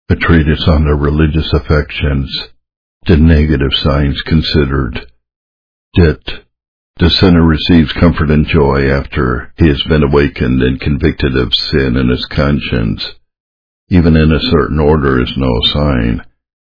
a treatise on their religious affections, the negative signs considered. Dit. The sinner receives comfort and joy after he has been awakened and convicted of sin in his conscience. Even in a certain order is no sign.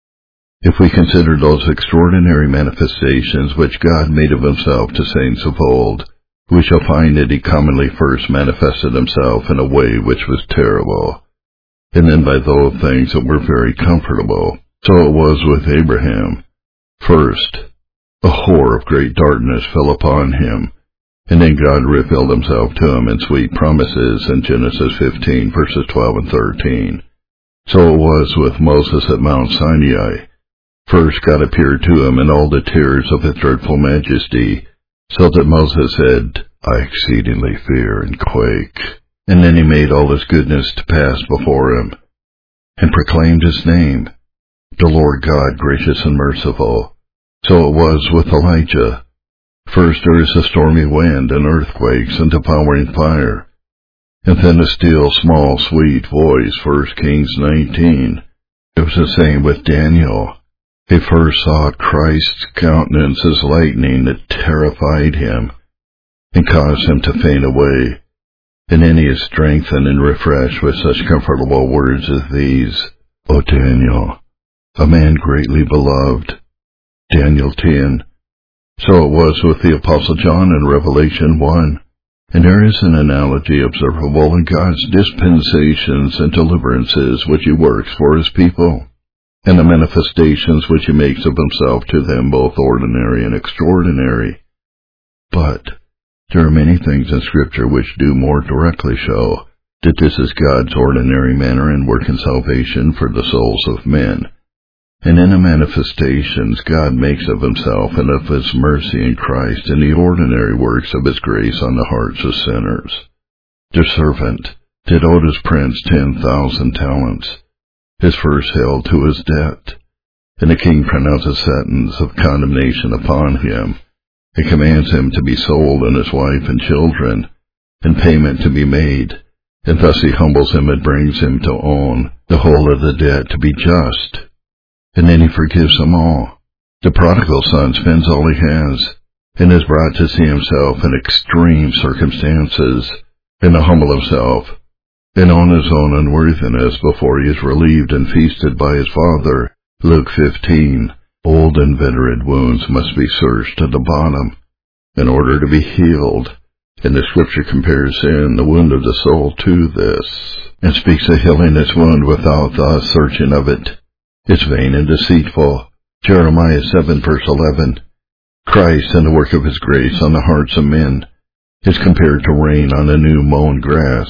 If we consider those extraordinary manifestations which God made of himself to saints of old, we shall find that he commonly first manifested himself in a way which was terrible, and then by those things that were very comfortable. So it was with Abraham. First, a horror of great darkness fell upon him, and then God revealed himself to him in sweet promises in Genesis 15, verses 12 and 13. So it was with Moses at Mount Sinai. First God appeared to him in all the terrors of his dreadful majesty, so that Moses said, I exceedingly fear and quake. And then he made all his goodness to pass before him, and proclaimed his name, the Lord God gracious and merciful. So it was with Elijah. First there is a stormy wind and earthquakes and devouring fire, and then a still, small, sweet voice, 1 Kings 19. It was the same with Daniel. He first saw Christ's countenance as lightning that terrified him and caused him to faint away. And then he is strengthened and refreshed with such comfortable words as these, O Daniel, a man greatly beloved. Daniel 10. So it was with the Apostle John in Revelation 1. And there is an analogy observable in God's dispensations and deliverances which he works for his people, and the manifestations which he makes of himself to them, both ordinary and extraordinary. But there are many things in Scripture which do more directly show that this is God's ordinary manner in working salvation for the souls of men. And in the manifestations God makes of himself and of his mercy in Christ in the ordinary works of his grace on the hearts of sinners. The servant did owe his prince 10,000 talents. His first held to his debt, and the king pronounces sentence of condemnation upon him, and commands him to be sold and his wife and children, and payment to be made, and thus he humbles him and brings him to own the whole of the debt to be just. And then he forgives them all. The prodigal son spends all he has, and is brought to see himself in extreme circumstances, and to humble himself, and own his own unworthiness before he is relieved and feasted by his father. Luke 15. Old and veteran wounds must be searched to the bottom in order to be healed, and the Scripture compares sin, the wound of the soul, to this, and speaks of healing its wound without the searching of it. It's vain and deceitful. Jeremiah 7, verse 11. Christ and the work of his grace on the hearts of men is compared to rain on the new mown grass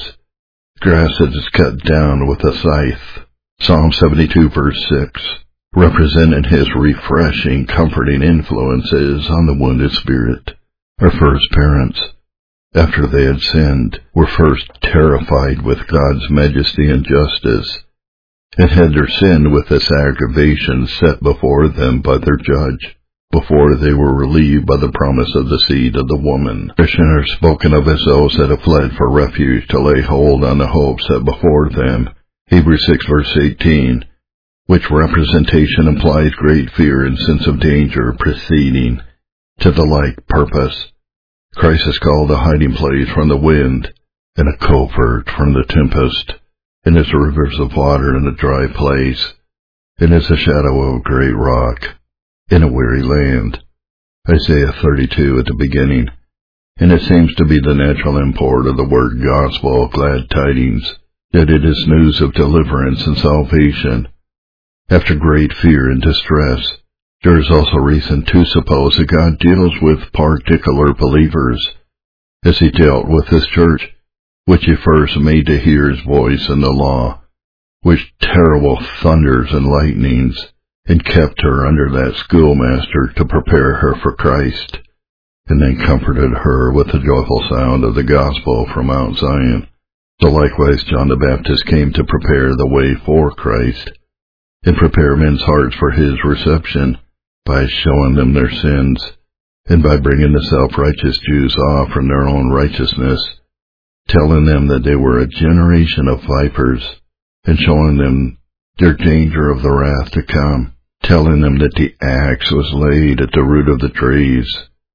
that is cut down with a scythe. Psalm 72, verse 6, represented his refreshing, comforting influences on the wounded spirit. Our first parents, after they had sinned, were first terrified with God's majesty and justice, and had their sin with its aggravation set before them by their judge, before they were relieved by the promise of the seed of the woman. Christians are spoken of as those that have fled for refuge to lay hold on the hope set before them. Hebrews 6, verse 18, which representation implies great fear and sense of danger proceeding to the like purpose. Christ is called a hiding place from the wind, and a covert from the tempest, and is rivers of water in a dry place, and is the shadow of a great rock in a weary land. Isaiah 32 at the beginning, and it seems to be the natural import of the word gospel, glad tidings, that it is news of deliverance and salvation. After great fear and distress, there is also reason to suppose that God deals with particular believers, as he dealt with his church, which he first made to hear his voice in the law, which terrible thunders and lightnings, and kept her under that schoolmaster to prepare her for Christ, and then comforted her with the joyful sound of the gospel from Mount Zion. So likewise John the Baptist came to prepare the way for Christ, and prepare men's hearts for his reception, by showing them their sins, and by bringing the self-righteous Jews off from their own righteousness, telling them that they were a generation of vipers, and showing them their danger of the wrath to come, telling them that the axe was laid at the root of the trees.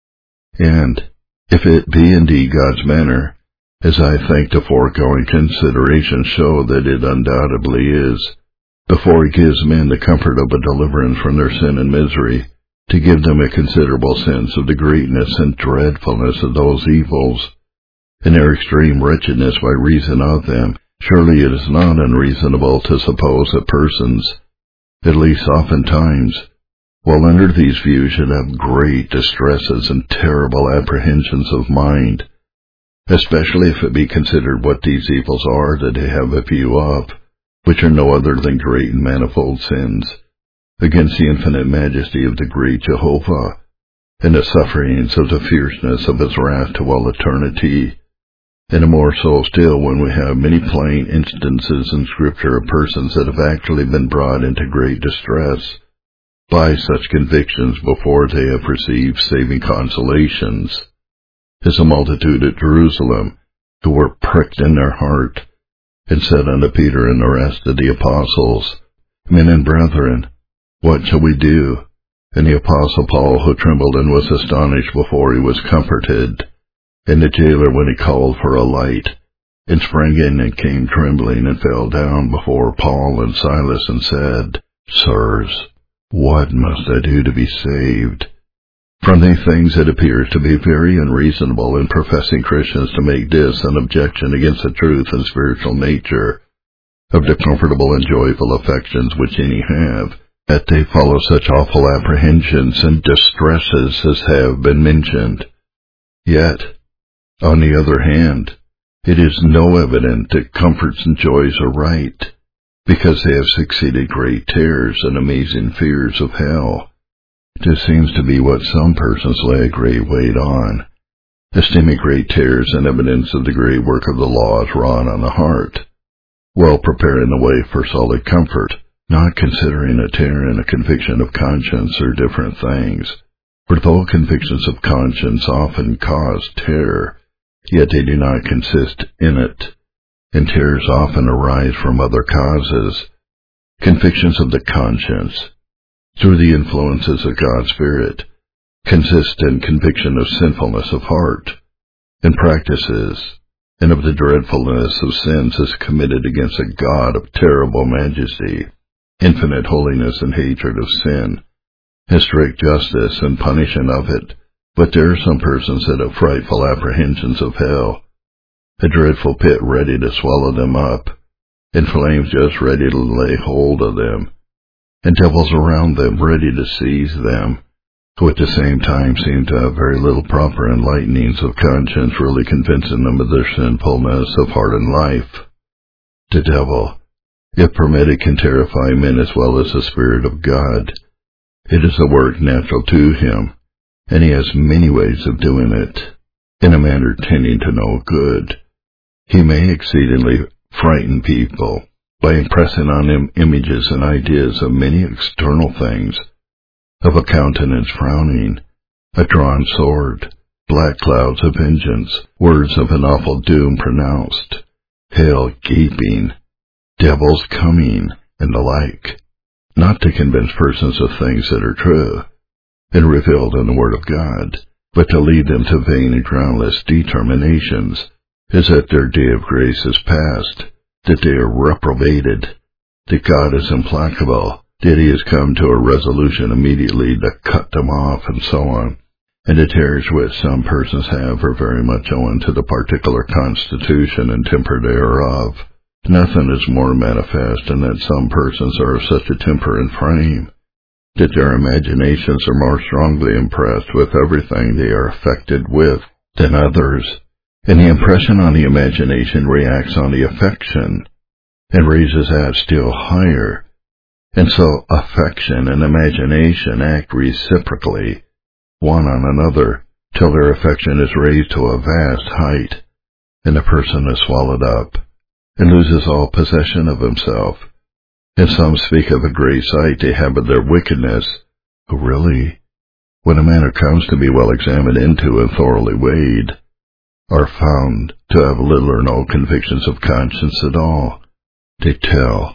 And, if it be indeed God's manner, as I think the foregoing considerations show that it undoubtedly is, before he gives men the comfort of a deliverance from their sin and misery, to give them a considerable sense of the greatness and dreadfulness of those evils, and their extreme wretchedness by reason of them, surely it is not unreasonable to suppose that persons, at least oftentimes, while under these views should have great distresses and terrible apprehensions of mind, especially if it be considered what these evils are that they have a view of, which are no other than great and manifold sins, against the infinite majesty of the great Jehovah, and the sufferings of the fierceness of his wrath to all eternity, and more so still when we have many plain instances in Scripture of persons that have actually been brought into great distress by such convictions before they have received saving consolations, as a multitude at Jerusalem, who were pricked in their heart, and said unto Peter and the rest of the apostles, Men and brethren, what shall we do? And the apostle Paul, who trembled and was astonished before he was comforted, and the jailer when he called for a light, and sprang in and came trembling and fell down before Paul and Silas and said, Sirs, what must I do to be saved? From these things it appears to be very unreasonable in professing Christians to make this an objection against the truth and spiritual nature of the comfortable and joyful affections which any have, that they follow such awful apprehensions and distresses as have been mentioned. Yet, on the other hand, it is no evident that comforts and joys are right, because they have succeeded great terrors and amazing fears of hell. This seems to be what some persons lay a great weight on, esteeming great terrors and evidence of the great work of the laws wrought on the heart, while preparing the way for solid comfort, not considering a terror and a conviction of conscience are different things. For though convictions of conscience often cause terror, yet they do not consist in it, and terrors often arise from other causes. Convictions of the conscience, through the influences of God's Spirit, consist in conviction of sinfulness of heart and practices, and of the dreadfulness of sins as committed against a God of terrible majesty, infinite holiness and hatred of sin, and strict justice and punishment of it. But there are some persons that have frightful apprehensions of hell, a dreadful pit ready to swallow them up, and flames just ready to lay hold of them, and devils around them ready to seize them, who at the same time seem to have very little proper enlightenings of conscience, really convincing them of their sinfulness of heart and life. The devil, if permitted, can terrify men as well as the Spirit of God. It is a work natural to him, and he has many ways of doing it, in a manner tending to no good. He may exceedingly frighten people by impressing on them images and ideas of many external things, of a countenance frowning, a drawn sword, black clouds of vengeance, words of an awful doom pronounced, hell gaping, devils coming, and the like, not to convince persons of things that are true and revealed in the Word of God, but to lead them to vain and groundless determinations, as that their day of grace is past, that they are reprobated, that God is implacable, that he has come to a resolution immediately to cut them off, and so on. And the terrors which some persons have are very much owing to the particular constitution and temper thereof. Nothing is more manifest than that some persons are of such a temper and frame, that their imaginations are more strongly impressed with everything they are affected with than others, and the impression on the imagination reacts on the affection, and raises that still higher, and so affection and imagination act reciprocally, one on another, till their affection is raised to a vast height, and the person is swallowed up, and loses all possession of himself. And some speak of a great sight they have of their wickedness, who really, when a matter comes to be well examined into and thoroughly weighed, are found to have little or no convictions of conscience at all. They tell,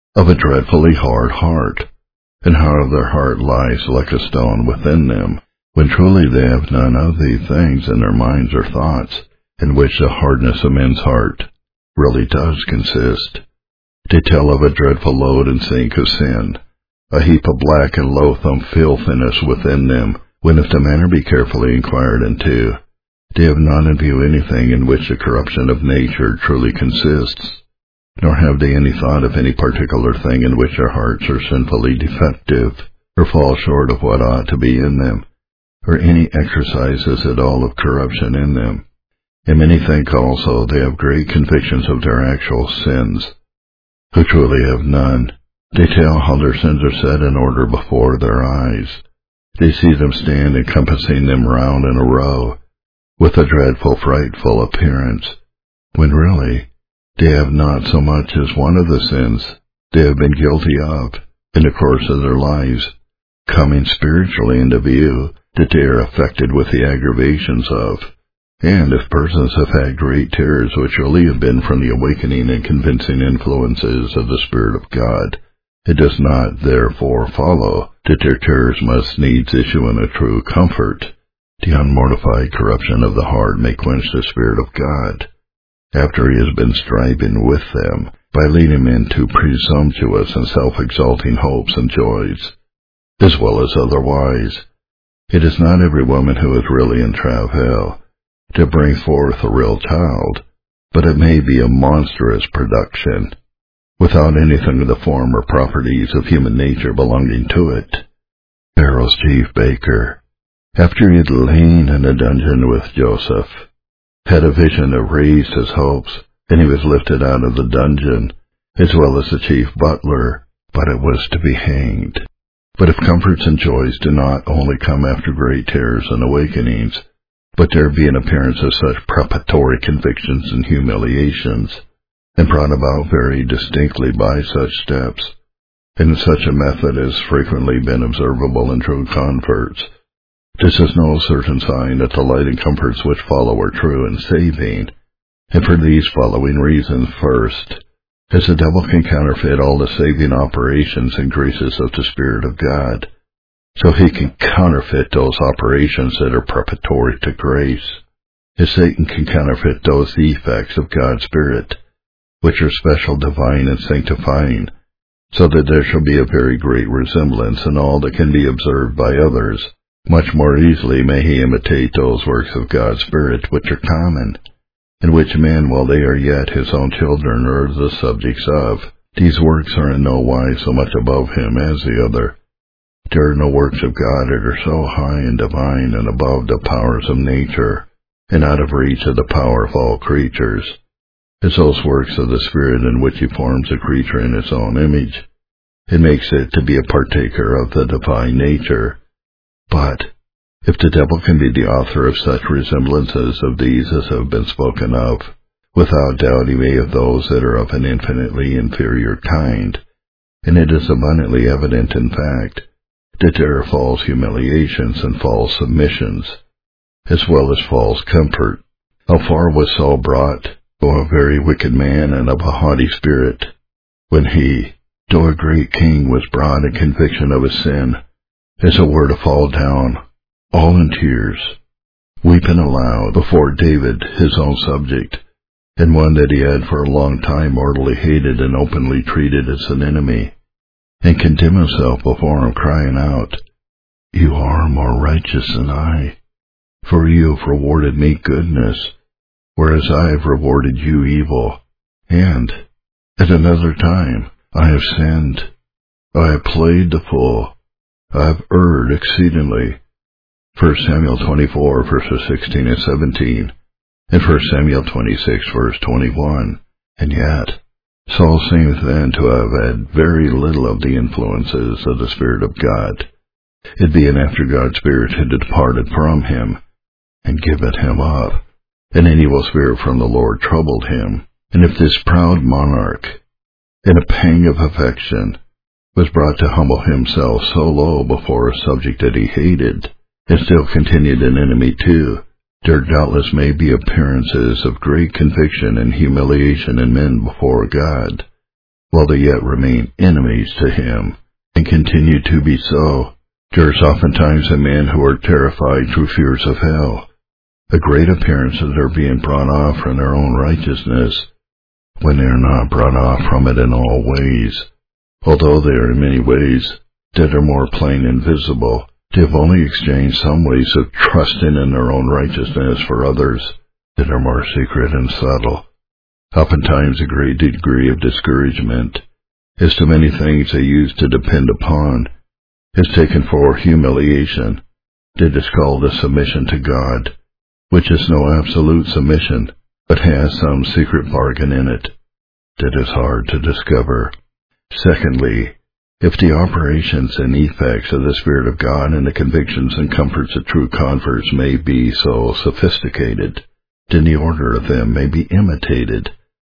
of a dreadfully hard heart, and how their heart lies like a stone within them, when truly they have none of these things in their minds or thoughts, in which the hardness of men's heart really does consist. They tell of a dreadful load and sink of sin, a heap of black and loathsome filthiness within them, when if the matter be carefully inquired into, they have not in view anything in which the corruption of nature truly consists, nor have they any thought of any particular thing in which their hearts are sinfully defective, or fall short of what ought to be in them, or any exercises at all of corruption in them. And many think also they have great convictions of their actual sins, who truly have none. They tell how their sins are set in order before their eyes. They see them stand encompassing them round in a row, with a dreadful, frightful appearance, when really they have not so much as one of the sins they have been guilty of in the course of their lives, coming spiritually into view, that they are affected with the aggravations of. And if persons have had great terrors which really have been from the awakening and convincing influences of the Spirit of God, it does not therefore follow that their terrors must needs issue in a true comfort. The unmortified corruption of the heart may quench the Spirit of God, after he has been striving with them, by leading men to presumptuous and self-exalting hopes and joys, as well as otherwise. It is not every woman who is really in travail to bring forth a real child, but it may be a monstrous production, without anything of the form or properties of human nature belonging to it. Pharaoh's chief baker, after he had lain in a dungeon with Joseph, had a vision that raised his hopes, and he was lifted out of the dungeon, as well as the chief butler, but it was to be hanged. But if comforts and joys do not only come after great terrors and awakenings, but there be an appearance of such preparatory convictions and humiliations, and brought about very distinctly by such steps, and in such a method as frequently been observable in true converts, this is no certain sign that the light and comforts which follow are true and saving, and for these following reasons. First, as the devil can counterfeit all the saving operations and graces of the Spirit of God, so he can counterfeit those operations that are preparatory to grace, as Satan can counterfeit those effects of God's Spirit, which are special, divine, and sanctifying, so that there shall be a very great resemblance in all that can be observed by others. Much more easily may he imitate those works of God's Spirit which are common, and which men, while they are yet his own children, are the subjects of. These works are in no wise so much above him as the other. There are no works of God that are so high and divine and above the powers of nature, and out of reach of the power of all creatures, as those works of the Spirit in which he forms a creature in his own image, and makes it to be a partaker of the divine nature. But if the devil can be the author of such resemblances of these as have been spoken of, without doubt he may have those that are of an infinitely inferior kind, and it is abundantly evident, in fact, that there are false humiliations and false submissions, as well as false comfort. How far was Saul brought, though a very wicked man and of a haughty spirit, when he, though a great king, was brought in conviction of his sin, as it were to fall down, all in tears, weeping aloud before David, his own subject, and one that he had for a long time mortally hated and openly treated as an enemy, and condemn himself before him, crying out, "You are more righteous than I, for you have rewarded me goodness, whereas I have rewarded you evil. And at another time I have sinned, I have played the fool, I have erred exceedingly." 1 Samuel 24, verses 16 and 17, and 1 Samuel 26, verse 21. And yet, Saul seems then to have had very little of the influences of the Spirit of God, it being after God's Spirit had departed from him, and given him up, and an evil spirit from the Lord troubled him. And if this proud monarch, in a pang of affection, was brought to humble himself so low before a subject that he hated, and still continued an enemy too, there doubtless may be appearances of great conviction and humiliation in men before God, while they yet remain enemies to him, and continue to be so. There is oftentimes a man who are terrified through fears of hell, a great appearance of their being brought off from their own righteousness, when they are not brought off from it in all ways. Although they are in many ways that are more plain and visible, they have only exchanged some ways of trusting in their own righteousness for others that are more secret and subtle. Oftentimes a great degree of discouragement as to many things they used to depend upon is taken for humiliation that is called a submission to God, which is no absolute submission, but has some secret bargain in it that is hard to discover. Secondly, if the operations and effects of the Spirit of God and the convictions and comforts of true converts may be so sophisticated, then the order of them may be imitated.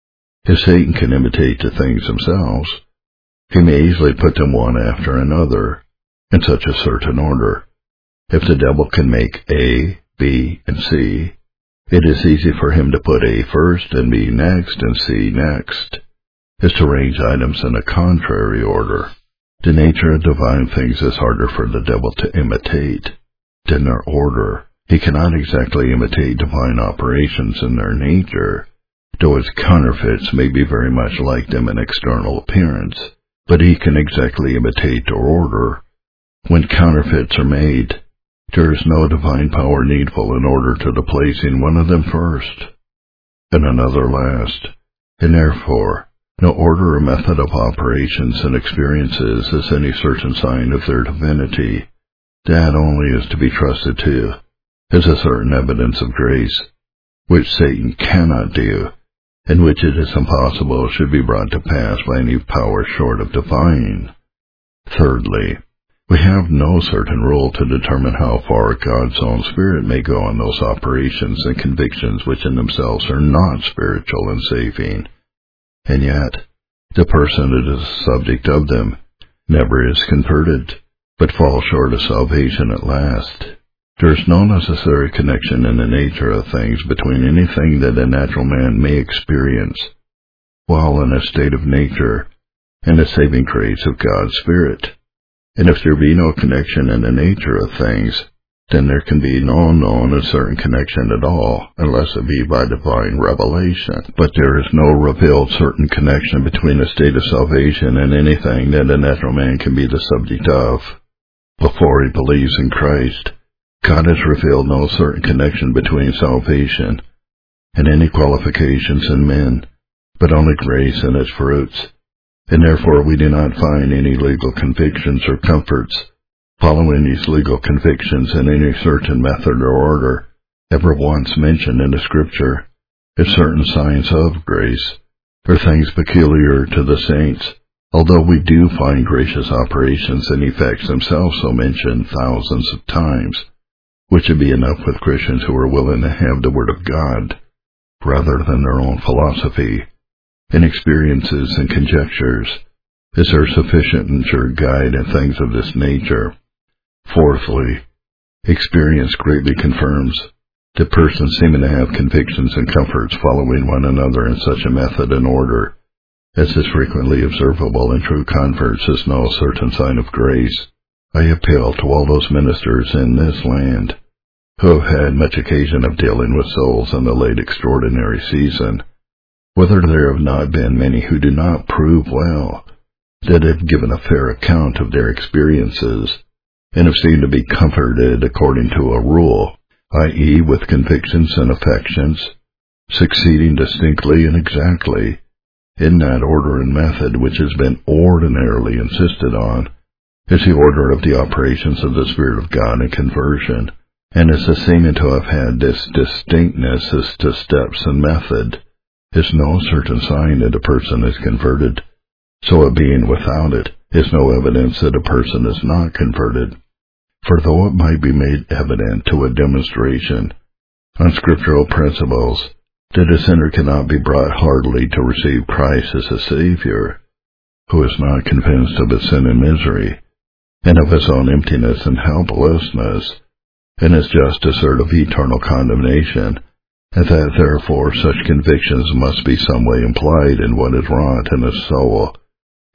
If Satan can imitate the things themselves, he may easily put them one after another, in such a certain order. If the devil can make A, B, and C, it is easy for him to put A first and B next and C next, is to arrange items in a contrary order. The nature of divine things is harder for the devil to imitate than their order. He cannot exactly imitate divine operations in their nature, though its counterfeits may be very much like them in external appearance, but he can exactly imitate their order. When counterfeits are made, there is no divine power needful in order to the placing one of them first, and another last, and therefore no order or method of operations and experiences is any certain sign of their divinity. That only is to be trusted to as a certain evidence of grace, which Satan cannot do, and which it is impossible should be brought to pass by any power short of divine. Thirdly, we have no certain rule to determine how far God's own Spirit may go in those operations and convictions which in themselves are not spiritual and saving, and yet the person that is the subject of them never is converted, but falls short of salvation at last. There is no necessary connection in the nature of things between anything that a natural man may experience while in a state of nature and the saving grace of God's Spirit. And if there be no connection in the nature of things, then there can be no known and certain connection at all, unless it be by divine revelation. But there is no revealed certain connection between a state of salvation and anything that a natural man can be the subject of. Before he believes in Christ, God has revealed no certain connection between salvation and any qualifications in men, but only grace and its fruits, and therefore we do not find any legal convictions or comforts following these legal convictions in any certain method or order ever once mentioned in the Scripture as certain signs of grace, or things peculiar to the saints, although we do find gracious operations and effects themselves so mentioned thousands of times, which would be enough with Christians who are willing to have the Word of God rather than their own philosophy, and experiences and conjectures is their sufficient and sure guide in things of this nature. Fourthly, experience greatly confirms that persons seeming to have convictions and comforts following one another in such a method and order as is frequently observable in true converts is no certain sign of grace. I appeal to all those ministers in this land who have had much occasion of dealing with souls in the late extraordinary season, whether there have not been many who do not prove well, that have given a fair account of their experiences, and have seemed to be comforted according to a rule, i.e. with convictions and affections, succeeding distinctly and exactly in that order and method which has been ordinarily insisted on, is the order of the operations of the Spirit of God in conversion, and is the seeming to have had this distinctness as to steps and method, is no certain sign that a person is converted, so it being without it is no evidence that a person is not converted. For though it might be made evident to a demonstration on scriptural principles that a sinner cannot be brought heartily to receive Christ as a Savior, who is not convinced of his sin and misery, and of his own emptiness and helplessness, and is just assertive of eternal condemnation, and that therefore such convictions must be some way implied in what is wrought in his soul,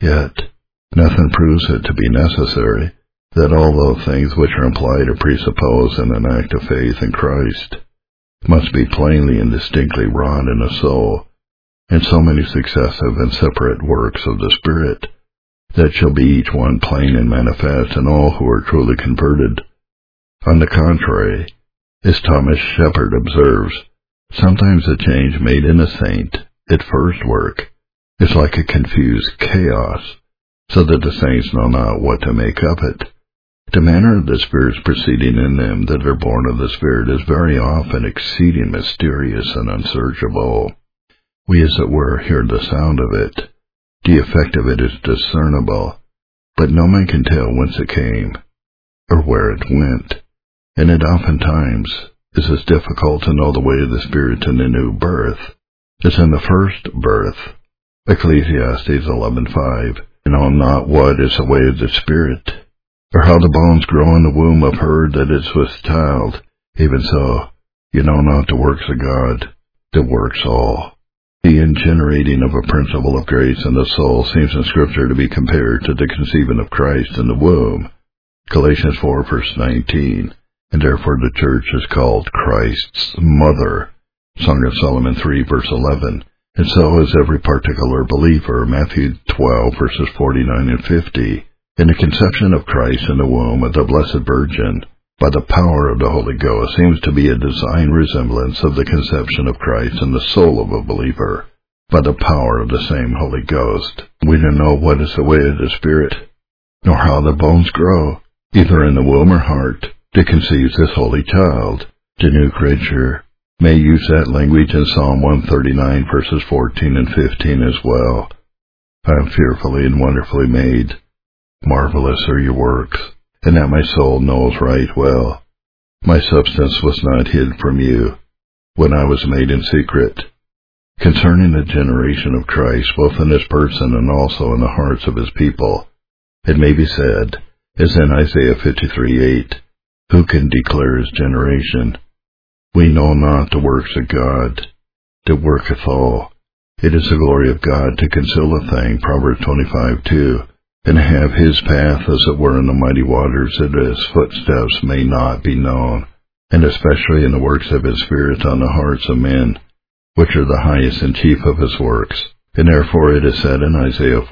Yet, nothing proves it to be necessary that all those things which are implied or presupposed in an act of faith in Christ must be plainly and distinctly wrought in a soul, in so many successive and separate works of the Spirit, that shall be each one plain and manifest in all who are truly converted. On the contrary, as Thomas Shepard observes, sometimes a change made in a saint at first work is like a confused chaos, so that the saints know not what to make of it. The manner of the Spirit's proceeding in them that are born of the Spirit is very often exceeding mysterious and unsearchable. We, as it were, hear the sound of it. The effect of it is discernible, but no man can tell whence it came, or where it went, and it oftentimes is as difficult to know the way of the Spirit in the new birth as in the first birth. Ecclesiastes 11:5. You know not what is the way of the Spirit, or how the bones grow in the womb of her that is with child. Even so, you know not the works of God, that works all. The ingenerating of a principle of grace in the soul seems in Scripture to be compared to the conceiving of Christ in the womb. Galatians 4:19. And therefore the church is called Christ's mother. Song of Solomon 3:11. And so is every particular believer. Matthew 12:49 and 50. In the conception of Christ in the womb of the Blessed Virgin, by the power of the Holy Ghost, seems to be a design resemblance of the conception of Christ in the soul of a believer, by the power of the same Holy Ghost. We don't know what is the way of the Spirit, nor how the bones grow, either in the womb or heart, that conceives this holy child. The new creature may use that language in Psalm 139:14 and 15 as well. I am fearfully and wonderfully made. Marvelous are your works, and that my soul knows right well. My substance was not hid from you, when I was made in secret. Concerning the generation of Christ, both in his person and also in the hearts of his people, it may be said, as in Isaiah 53:8, who can declare his generation? We know not the works of God, that worketh all. It is the glory of God to conceal a thing, Proverbs 25:2, and have his path as it were in the mighty waters, that his footsteps may not be known, and especially in the works of his Spirit on the hearts of men, which are the highest and chief of his works. And therefore it is said in Isaiah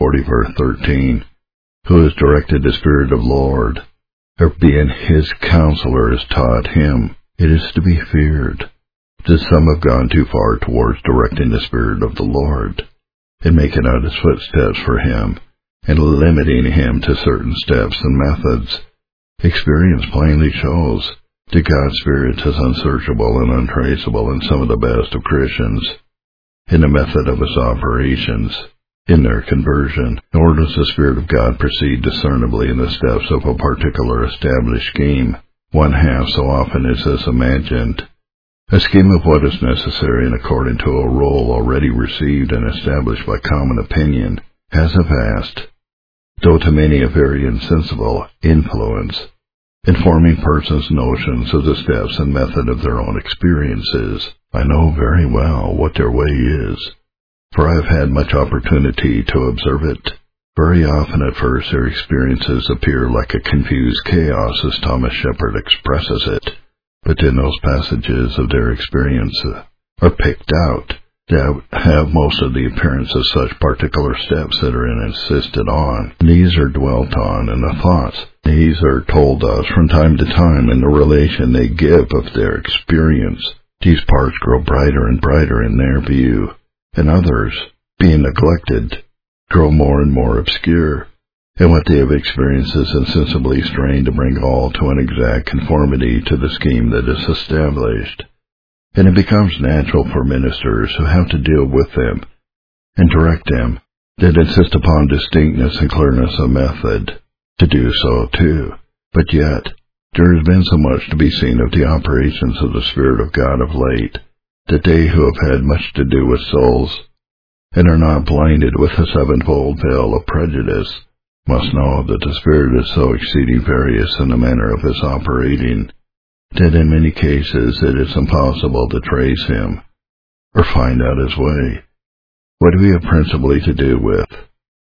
40:13, who has directed the Spirit of Lord, or being his counselor has taught him. It is to be feared that some have gone too far towards directing the Spirit of the Lord, and making out his footsteps for him, and limiting him to certain steps and methods. Experience plainly shows that God's Spirit is unsearchable and untraceable in some of the best of Christians, in the method of his operations, in their conversion, nor does the Spirit of God proceed discernibly in the steps of a particular established scheme, one half so often as is imagined. A scheme of what is necessary and according to a rule already received and established by common opinion, has a vast, though to many a very insensible, influence, in forming persons' notions of the steps and method of their own experiences. I know very well what their way is, for I have had much opportunity to observe it. Very often at first their experiences appear like a confused chaos, as Thomas Shepard expresses it, but then those passages of their experience are picked out that have most of the appearance of such particular steps that are insisted on. These are dwelt on in the thoughts. These are told us from time to time in the relation they give of their experience. These parts grow brighter and brighter in their view, and others, being neglected, grow more and more obscure, and what they have experienced is insensibly strained to bring all to an exact conformity to the scheme that is established. And it becomes natural for ministers who have to deal with them and direct them, that insist upon distinctness and clearness of method, to do so too. But yet, there has been so much to be seen of the operations of the Spirit of God of late, that they who have had much to do with souls, and are not blinded with a sevenfold veil of prejudice, must know that the Spirit is so exceeding various in the manner of his operating, that in many cases it is impossible to trace him, or find out his way. What do we have principally to do with?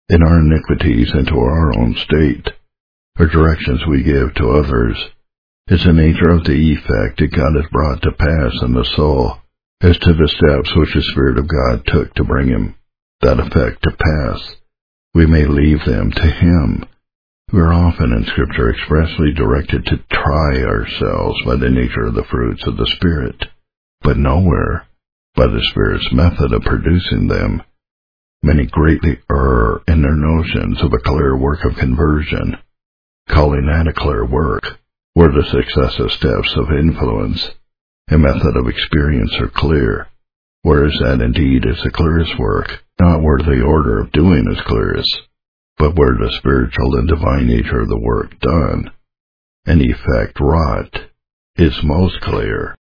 in our iniquities into our own state, or directions we give to others, is the nature of the effect that God has brought to pass in the soul, as to the steps which the Spirit of God took to bring that effect to pass. We may leave them to Him. We are often in Scripture expressly directed to try ourselves by the nature of the fruits of the Spirit, but nowhere by the Spirit's method of producing them. Many greatly err in their notions of a clear work of conversion, calling that a clear work, where the successive steps of influence and method of experience are clear, whereas that indeed is the clearest work, not where the order of doing is clearest, but where the spiritual and divine nature of the work done, and effect wrought, is most clear.